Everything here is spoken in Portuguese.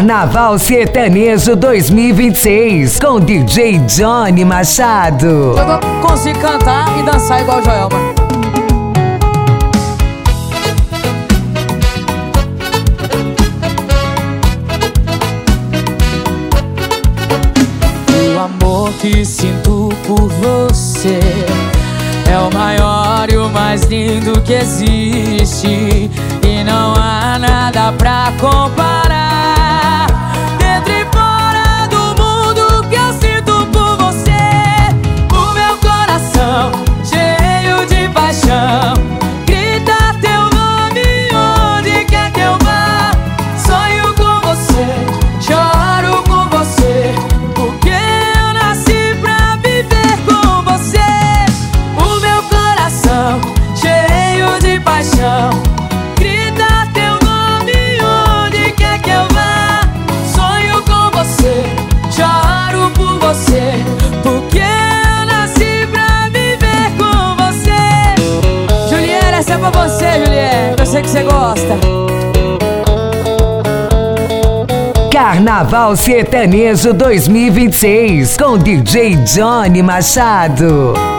Carnaval Sertanejo 2026 com DJ Johnny Machado. Eu não consigo cantar e dançar igual o Joelma. O amor que sinto por você é o maior e o mais lindo que existe, e não há nada pra comparar. Dentro e fora do mundo que eu sinto por você, o meu coração cheio de paixão grita teu nome onde quer que eu vá. Sonho com você, choro com você, porque eu nasci pra viver com você. O meu coração cheio de paixão grita teu nome onde quer que eu vá. Sonho com você, choro por você, porque eu nasci pra viver com você. Juliana, essa é pra você, Juliana, eu sei que você gosta. Carnaval Sertanejo 2026 com DJ Johnny Machado.